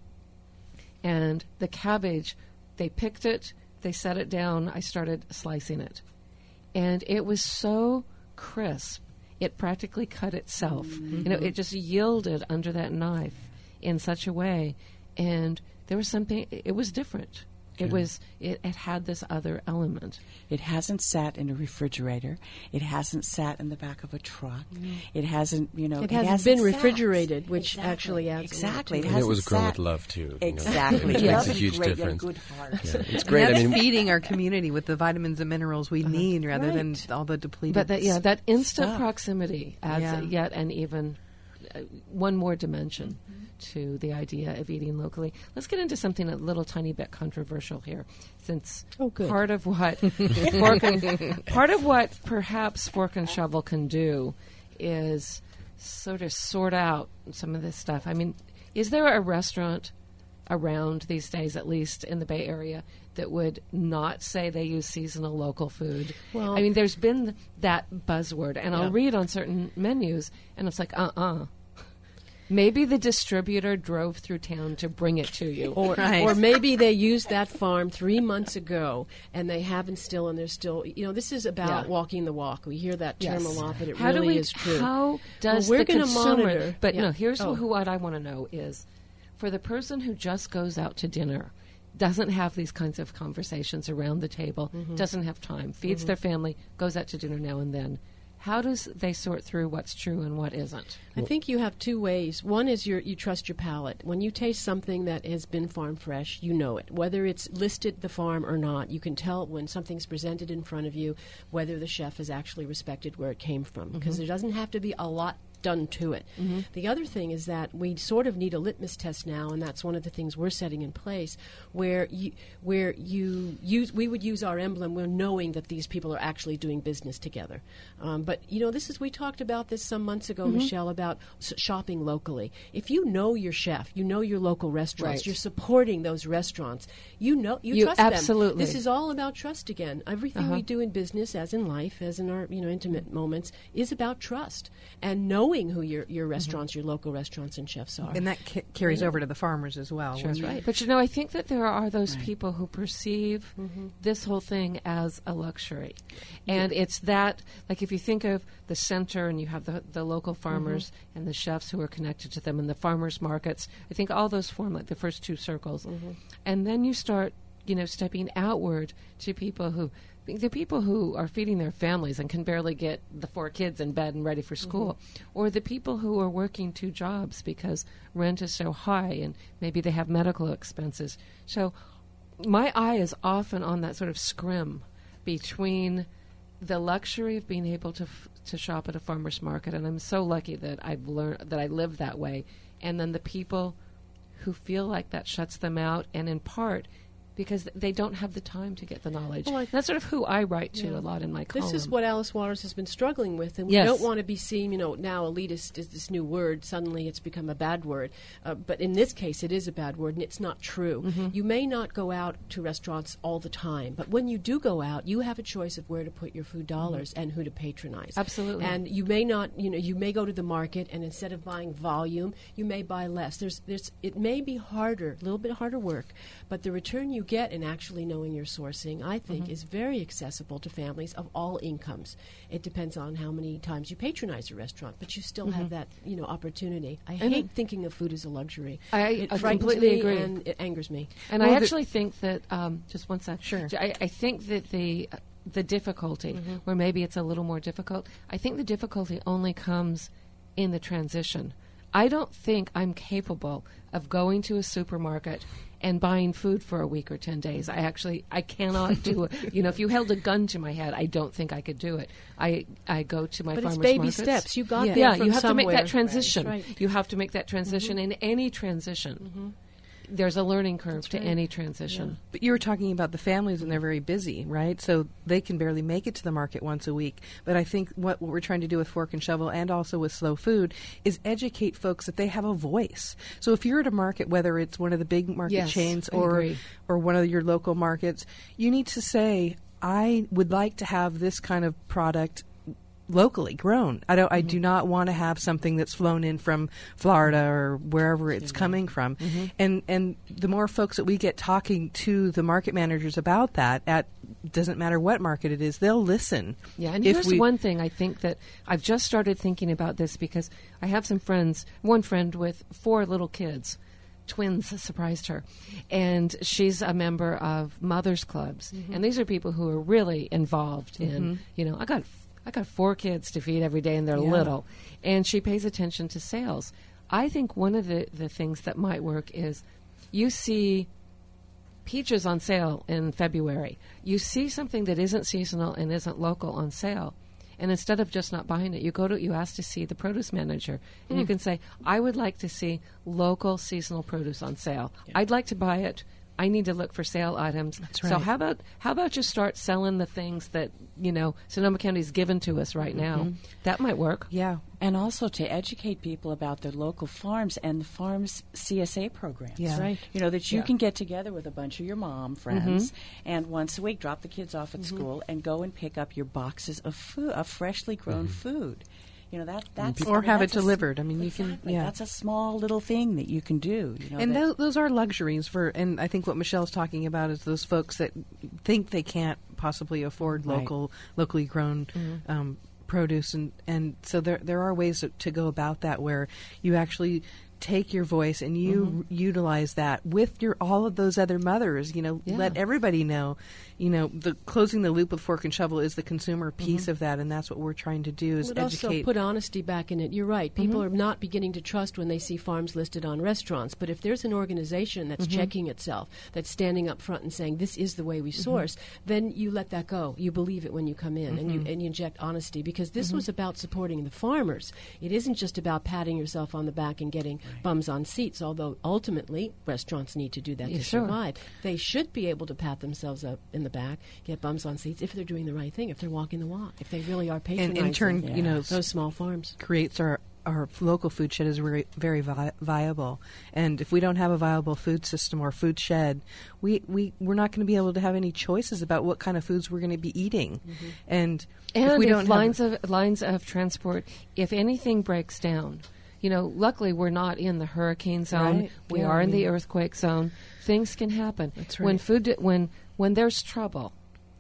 And the cabbage, they picked it, they set it down, I started slicing it. And it was so crisp, it practically cut itself. Mm-hmm. You know, it just yielded under that knife in such a way, and there was something, it was different. It Yeah. was, it, it had this other element. It hasn't sat in a refrigerator. It hasn't sat in the back of a truck. It hasn't, you know, It it hasn't hasn't been sat. refrigerated, which Exactly. actually adds a lot exactly. to It it. And it was hasn't grown sat- with love, too. you know. Exactly. It Yeah. makes a Love huge great, you have a difference. good heart. Yeah, it's And great. I that's mean, feeding our community with the vitamins and minerals we need rather than Right. all the depleted. But that, yeah, that instant stuff. proximity adds Yeah. yet an even uh, one more dimension to the idea of eating locally. Let's get into something a little tiny bit controversial here, since Oh, good. part of what fork and, part of what perhaps Fork and Shovel can do is sort of sort out some of this stuff. I mean, is there a restaurant around these days, at least in the Bay Area, that would not say they use seasonal local food? Well- I mean, there's been that buzzword, and Yeah. I'll read on certain menus, and it's like, uh-uh. Maybe the distributor drove through town to bring it to you. Or, Right. or maybe they used that farm three months ago and they haven't still, and they're still, you know, this is about Yeah. walking the walk. We hear that term Yes. a lot, but it How really do we, is true. How does well, we're the gonna consumer... monitor. But Yeah. no, here's Oh. who, what I want to know is, for the person who just goes out to dinner, doesn't have these kinds of conversations around the table, Mm-hmm. doesn't have time, feeds their family, goes out to dinner now and then, how does they sort through what's true and what isn't? I think you have two ways. One is your, you trust your palate. When you taste something that has been farm fresh, you know it. Whether it's listed the farm or not, you can tell when something's presented in front of you whether the chef has actually respected where it came from. Because there doesn't have to be a lot done to it. The other thing is that we sort of need a litmus test now, and that's one of the things we're setting in place, where you where you use we would use our emblem. We're knowing that these people are actually doing business together. Um, but you know, this is we talked about this some months ago, Michelle, about s- shopping locally. If you know your chef, you know your local restaurants, Right. you're supporting those restaurants. You know you, You trust absolutely- them. This is all about trust again. Everything Uh-huh. we do in business, as in life, as in our you know intimate moments, is about trust and knowing who your your restaurants, your local restaurants and chefs are. and that ca- carries Yeah. over to the farmers as well. Sure. That's right. But you know, I think that there are those people who perceive Mm-hmm. this whole thing as a luxury. And it's that, like if you think of the center and you have the, the local farmers Mm-hmm. and the chefs who are connected to them and the farmers markets, I think all those form like the first two circles. Mm-hmm. And then you start, you know, stepping outward to people who, the people who are feeding their families and can barely get the four kids in bed and ready for school, or the people who are working two jobs because rent is so high and maybe they have medical expenses. So my eye is often on that sort of scrim between the luxury of being able to f- to shop at a farmer's market, and I'm so lucky that I've learned that I live that way, and then the people who feel like that shuts them out, and in part because they don't have the time to get the knowledge. Well, I- That's sort of who I write to Yeah. a lot in my column. This is what Alice Waters has been struggling with, and we Yes. don't want to be seen, you know, now elitist is this new word. Suddenly it's become a bad word. Uh, but in this case, it is a bad word, and it's not true. Mm-hmm. You may not go out to restaurants all the time, but when you do go out, you have a choice of where to put your food dollars and who to patronize. Mm-hmm. Absolutely. And you may not, you know, you may go to the market, and instead of buying volume, you may buy less. There's, there's, it may be harder, a little bit harder work, but the return you get in actually knowing your sourcing, I think, Mm-hmm. is very accessible to families of all incomes. It depends on how many times you patronize a restaurant, but you still have that, you know, opportunity. I Mm-hmm. And hate it- thinking of food as a luxury. I- it I frightens completely me agree. and it angers me. And Well, I the- actually think that um, just one sec. Sure. I, I think that the uh, the difficulty, Mm-hmm. where maybe it's a little more difficult, I think the difficulty only comes in the transition. I don't think I'm capable of going to a supermarket and buying food for a week or ten days. I actually, I cannot do it. You know, if you held a gun to my head, I don't think I could do it. I, I go to my but farmers it's baby markets. steps. You got yeah. there Yeah, from you have somewhere. to make that transition. Right, right. You have to make that transition Mhm. in any transition. Mm-hmm. There's a learning curve That's to right. any transition. Yeah. But you were talking about the families, and they're very busy, right? So they can barely make it to the market once a week. But I think what, what we're trying to do with Fork and Shovel and also with Slow Food is educate folks that they have a voice. So if you're at a market, whether it's one of the big market Yes, chains I or agree. or one of your local markets, you need to say, I would like to have this kind of product locally grown. I don't. Mm-hmm. I do not want to have something that's flown in from Florida or wherever it's coming from. Mm-hmm. And and the more folks that we get talking to the market managers about that, at doesn't matter what market it is, they'll listen. Yeah, and if here's we, one thing I think that I've just started thinking about this because I have some friends. One friend with four little kids. Twins surprised her, and she's a member of mothers clubs, Mm-hmm. and these are people who are really involved in. Mhm. You know, I got I got four kids to feed every day, and they're Yeah. little, and she pays attention to sales. I think one of the the things that might work is you see peaches on sale in February. You see something that isn't seasonal and isn't local on sale. And instead of just not buying it, you go to you ask to see the produce manager, and Mm. you can say, "I would like to see local seasonal produce on sale. I'd like to buy it. I need to look for sale items. That's So right. how about how about you start selling the things that you know Sonoma County's given to us right now? Mhm. That might work. Yeah, and also to educate people about their local farms and the farms C S A programs. Yeah. Right. You know that you Yeah. can get together with a bunch of your mom friends and once a week drop the kids off at Mhm. school and go and pick up your boxes of food, of freshly grown food. You know that that's or I mean, have it that's a s- delivered. I mean, you exactly. can. Yeah, That's a small little thing that you can do. You know, and that- those, those are luxuries for. And I think what Michelle's talking about is those folks that think they can't possibly afford Right. local, locally grown Mhm. um, produce, and and so there there are ways to, to go about that where you actually take your voice and you Mhm. r- utilize that with your all of those other mothers. You know, Yeah. let everybody know. You know, the closing the loop with Fork and Shovel is the consumer piece Mhm. of that, and that's what we're trying to do is But also educate. put honesty back in it. You're right. People Mhm. are not beginning to trust when they see farms listed on restaurants. But if there's an organization that's Mhm. checking itself, that's standing up front and saying this is the way we source, then you let that go. You believe it when you come in, and you Mhm. and you inject honesty because this Mhm. was about supporting the farmers. It isn't just about patting yourself on the back and getting bums on seats. Although ultimately restaurants need to do that Yeah, to sure. survive, they should be able to pat themselves up in the back, get bums on seats if they're doing the right thing, if they're walking the walk, if they really are and patronizing in turn, you know, those small farms. creates our our local food shed is very, very vi- viable. And if we don't have a viable food system or food shed, we, we, we're not going to be able to have any choices about what kind of foods we're going to be eating. And, And if we if don't lines have, of lines of transport, if anything breaks down, you know, luckily we're not in the hurricane zone. Right. We Yeah, are I in the mean- earthquake zone. Things can happen. That's When right. food di- when when there's trouble,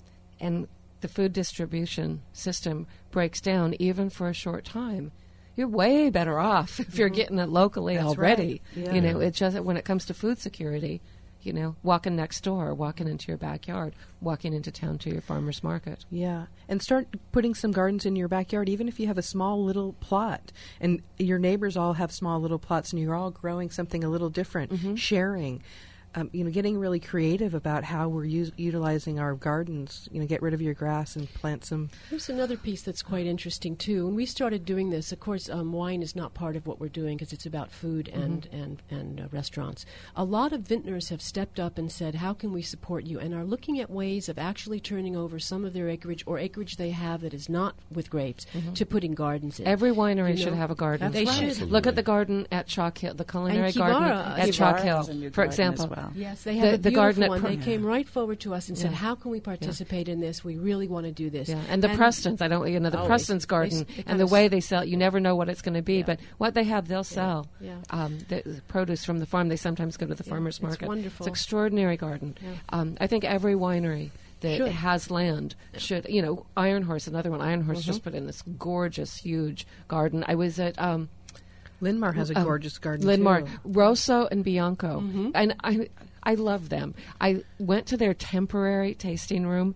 and the food distribution system breaks down, even for a short time, you're way better off if you're getting it locally That's already. right. Yeah. You know, it's just when it comes to food security. You know, walking next door, walking into your backyard, walking into town to your farmer's market. yeah, and start putting some gardens in your backyard, even if you have a small little plot, and your neighbors all have small little plots, and you're all growing something a little different, Mhm. sharing. Um, you know, getting really creative about how we're us- utilizing our gardens. You know, get rid of your grass and plant some. There's another piece that's quite interesting too. When we started doing this, of course, um, wine is not part of what we're doing because it's about food and and and uh, restaurants. A lot of vintners have stepped up and said, "How can we support you?" and are looking at ways of actually turning over some of their acreage or acreage they have that is not with grapes Mhm. to putting gardens in. Every winery You should know? have a garden. They That's right. should. Look at the garden at Chalk Hill, the culinary And garden Kivara- at Kivara Chalk has Hill, a new for garden as example. well. Yes, they The- have a the beautiful garden at one. Pro- They came right forward to us and said, Yeah. "How can we participate in this? We really want to do this." Yeah, and the Prestons, I don't, you know, the Oh, Prestons they- garden, they- they and kinda the way s- they sell, you never know what it's going to be, Yeah. but what they have, they'll sell. Yeah. Um, the, the produce from the farm, they sometimes go to the Yeah, farmer's it's market. wonderful. It's extraordinary garden. Yeah. Um, I think every winery that Should. has land should, you know, Iron Horse, another one. Iron Horse Mhm. just put in this gorgeous, huge garden. I was at um, Linmar has a um, gorgeous garden Linmar, too. Rosso and Bianco, Mhm. and I, I love them. I went to their temporary tasting room,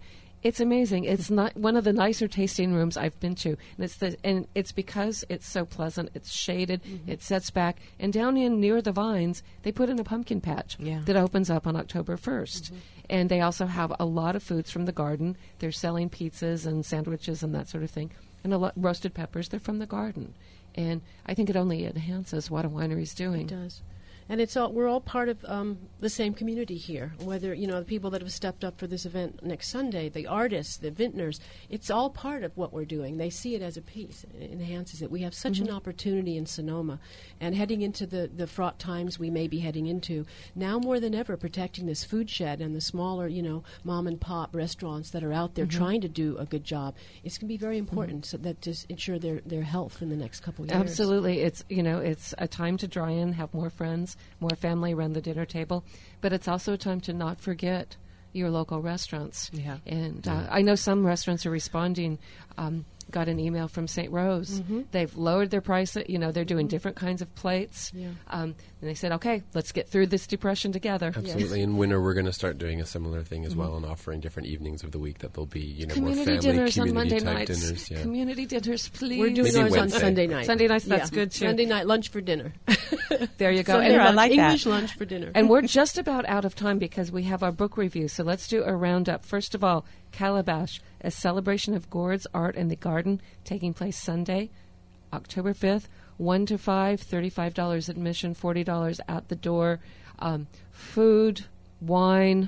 It's amazing. It's not one of the nicer tasting rooms I've been to, and it's the and it's because it's so pleasant. It's shaded. Mm-hmm. It sets back, and down in near the vines, they put in a pumpkin patch yeah. that opens up on October first, mm-hmm. and they also have a lot of foods from the garden. They're selling pizzas and sandwiches and that sort of thing, and a lot roasted peppers. They're from the garden, and I think it only enhances what a winery's doing. It does. And it's all, we're all part of um, the same community here, whether, you know, the people that have stepped up for this event next Sunday, the artists, the vintners, it's all part of what we're doing. They see it as a piece. It enhances it. We have such mm-hmm. an opportunity in Sonoma, and heading into the, the fraught times we may be heading into, now more than ever, protecting this food shed and the smaller, you know, mom-and-pop restaurants that are out there mm-hmm. trying to do a good job. It's going to be very important mm-hmm. so that to ensure their, their health in the next couple of years. Absolutely. It's, you know, it's a time to dry in, have more friends, more family around the dinner table, but it's also a time to not forget your local restaurants. Yeah. And yeah. Uh, I know some restaurants are responding. Um, got an email from Saint Rose. Mm-hmm. They've lowered their price. You know, they're doing mm-hmm. different kinds of plates. Yeah. Um, and they said, okay, let's get through this depression together. Absolutely. Yes. In winter, we're going to start doing a similar thing as mm-hmm. well and offering different evenings of the week that there'll be, you know, community more family, dinners community on Monday type nights. dinners. Yeah. Community dinners, please. We're doing Maybe ours Wednesday. on Sunday night. Sunday nights, that's yeah. good too. Sunday night, lunch for dinner. There you go. Sunday And I like English that. lunch for dinner. And we're just about out of time because we have our book review. So let's do a roundup. First of all, Calabash, a celebration of gourds, art, and the garden, taking place Sunday, October fifth, one to five, thirty-five dollars admission, forty dollars at the door. Um, food, wine,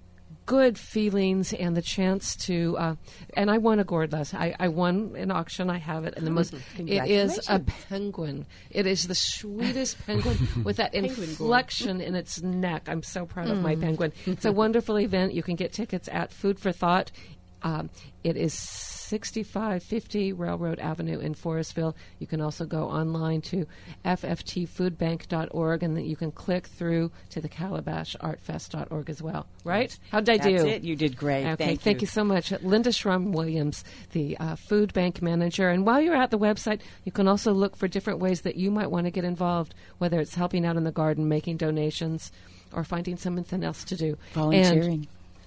good feelings, and the chance to, uh, and I won a gourd last. I, I won an auction. I have it, and the most. It is a penguin. It is the sweetest penguin with that inflection in its neck. I'm so proud of my penguin. It's a wonderful event. You can get tickets at Food for Thought. Um, it is sixty-five fifty Railroad Avenue in Forestville. You can also go online to f f t food bank dot org, and then you can click through to the calabash art fest dot org as well. Right? How'd I do? That's it. You did great. Okay, thank, thank you. you so much. Linda Schrum-Williams, the uh, food bank manager. And while you're at the website, you can also look for different ways that you might want to get involved, whether it's helping out in the garden, making donations, or finding something else to do. Volunteering. And,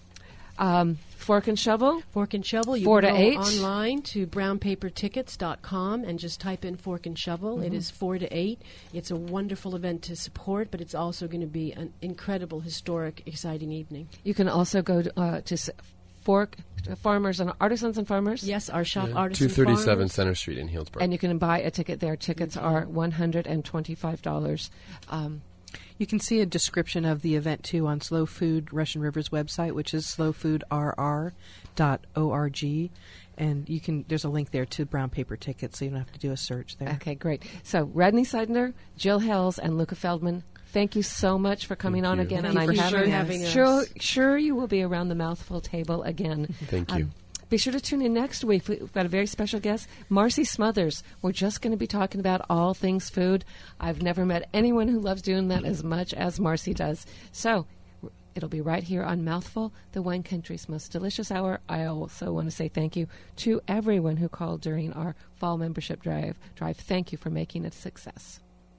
um, Fork and Shovel? Fork and Shovel. You Four can to go eight. online to brown paper tickets dot com and just type in Fork and Shovel. Mm-hmm. It is four to eight. It's a wonderful event to support, but it's also going to be an incredible, historic, exciting evening. You can also go to, uh, to s- Fork uh, Farmers and Artisans and Farmers. Yes, our shop, Yeah. Artisan two thirty-seven Farmers. Center Street in Healdsburg. And you can buy a ticket there. Tickets Mm-hmm. are one hundred twenty-five dollars. Um, You can see a description of the event, too, on Slow Food Russian River's website, which is slow food r r dot org. And you can there's a link there to brown paper tickets, so you don't have to do a search there. Okay, great. So, Rodney Seidner, Jill Hells, and Luca Feldman, thank you so much for coming Thank on you. again. Thank and you I'm for having, having us. sure, sure you will be around the mouthful table again. Thank you. Um, Be sure to tune in next week. We've got a very special guest, Marcy Smothers. We're just going to be talking about all things food. I've never met anyone who loves doing that as much as Marcy does. So it'll be right here on Mouthful, the wine country's most delicious hour. I also want to say thank you to everyone who called during our fall membership drive. Drive. Thank you for making it a success.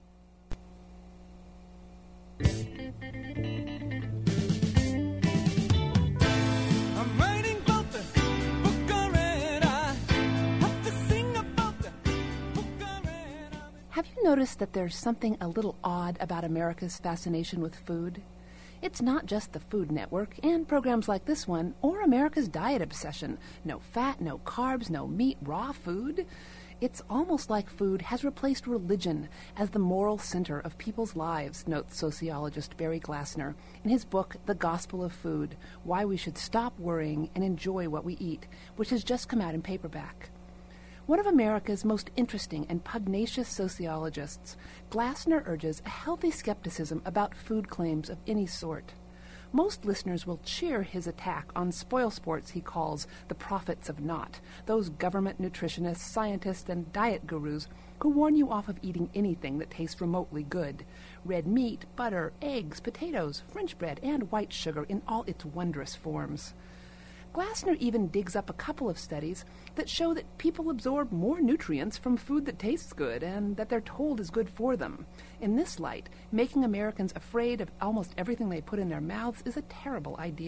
Have you noticed that there's something a little odd about America's fascination with food? It's not just the Food Network and programs like this one or America's diet obsession. No fat, no carbs, no meat, raw food. It's almost like food has replaced religion as the moral center of people's lives, notes sociologist Barry Glassner in his book, The Gospel of Food, Why We Should Stop Worrying and Enjoy What We Eat, which has just come out in paperback. One of America's most interesting and pugnacious sociologists, Glassner urges a healthy skepticism about food claims of any sort. Most listeners will cheer his attack on spoilsports he calls the prophets of naught, those government nutritionists, scientists, and diet gurus who warn you off of eating anything that tastes remotely good. Red meat, butter, eggs, potatoes, French bread, and white sugar in all its wondrous forms. Glassner even digs up a couple of studies that show that people absorb more nutrients from food that tastes good and that they're told is good for them. In this light, making Americans afraid of almost everything they put in their mouths is a terrible idea.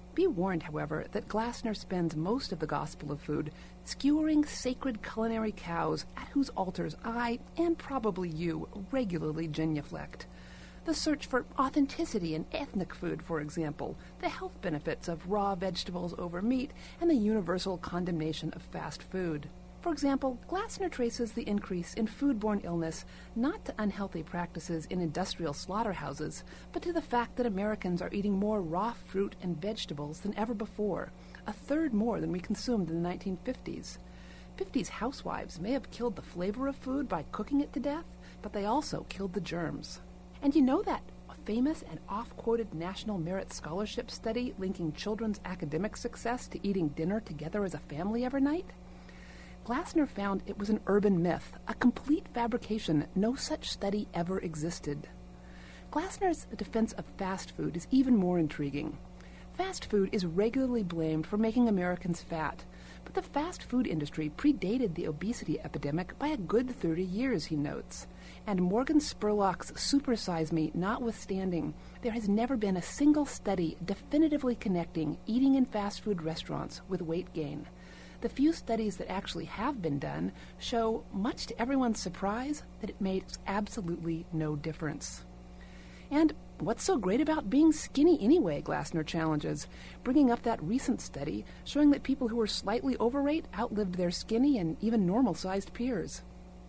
Be warned, however, that Glassner spends most of the Gospel of Food skewering sacred culinary cows at whose altars I, and probably you, regularly genuflect. The search for authenticity in ethnic food, for example, the health benefits of raw vegetables over meat, and the universal condemnation of fast food. For example, Glassner traces the increase in foodborne illness not to unhealthy practices in industrial slaughterhouses, but to the fact that Americans are eating more raw fruit and vegetables than ever before, a third more than we consumed in the nineteen fifties. fifties housewives may have killed the flavor of food by cooking it to death, but they also killed the germs. And you know that famous and oft-quoted National Merit Scholarship study linking children's academic success to eating dinner together as a family every night? Glassner found it was an urban myth, a complete fabrication. No such study ever existed. Glassner's defense of fast food is even more intriguing. Fast food is regularly blamed for making Americans fat, but the fast food industry predated the obesity epidemic by a good thirty years, he notes. And Morgan Spurlock's Super Size Me notwithstanding, there has never been a single study definitively connecting eating in fast food restaurants with weight gain. The few studies that actually have been done show, much to everyone's surprise, that it makes absolutely no difference. And what's so great about being skinny anyway, Glassner challenges, bringing up that recent study showing that people who were slightly overweight outlived their skinny and even normal-sized peers.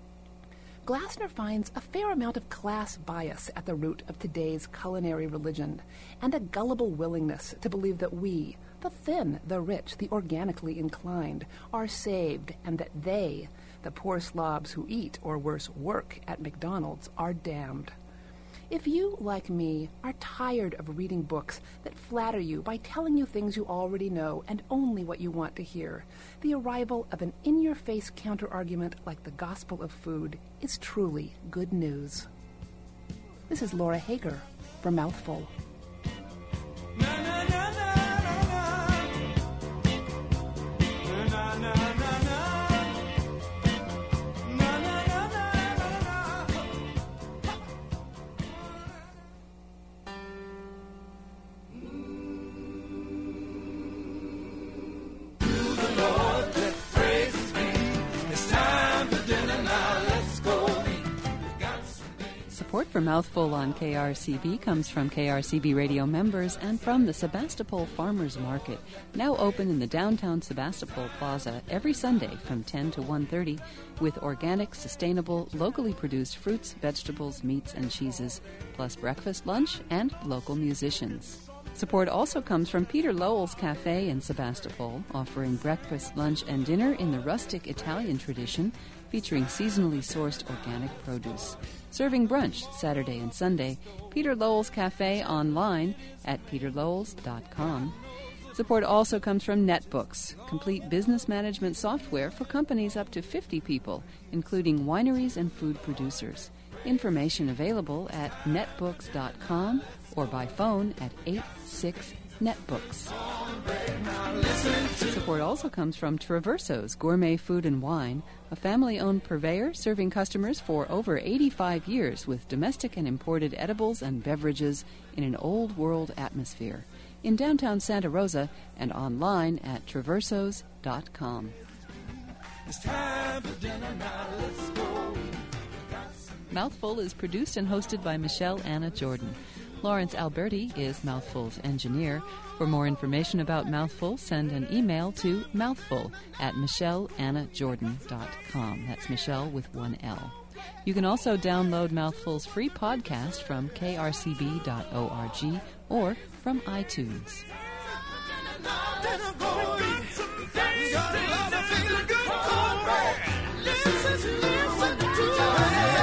Glassner finds a fair amount of class bias at the root of today's culinary religion, and a gullible willingness to believe that we, the thin, the rich, the organically inclined, are saved, and that they, the poor slobs who eat, or worse, work at McDonald's, are damned. If you, like me, are tired of reading books that flatter you by telling you things you already know and only what you want to hear, the arrival of an in-your-face counter-argument like the Gospel of Food is truly good news. This is Laura Hager for Mouthful. Support for Mouthful on K R C B comes from K R C B radio members and from the Sebastopol Farmers Market, now open in the downtown Sebastopol Plaza every Sunday from ten to one thirty with organic, sustainable, locally produced fruits, vegetables, meats, and cheeses, plus breakfast, lunch, and local musicians. Support also comes from Peter Lowell's Cafe in Sebastopol, offering breakfast, lunch, and dinner in the rustic Italian tradition, featuring seasonally sourced organic produce. Serving brunch Saturday and Sunday. Peter Lowell's Cafe online at peter lowells dot com. Support also comes from NetBooks, complete business management software for companies up to fifty people, including wineries and food producers. Information available at netbooks dot com or by phone at eight six NetBooks. Support also comes from Traverso's Gourmet Food and Wine, a family-owned purveyor serving customers for over eighty-five years with domestic and imported edibles and beverages in an old-world atmosphere. In downtown Santa Rosa and online at traversos dot com. It's time for dinner now, let's go. Mouthful is produced and hosted by Michelle Anna Jordan. Lawrence Alberti is Mouthful's engineer. For more information about Mouthful, send an email to mouthful at michelle anna jordan dot com. That's Michelle with one L. You can also download Mouthful's free podcast from k r c b dot org or from iTunes. Listen to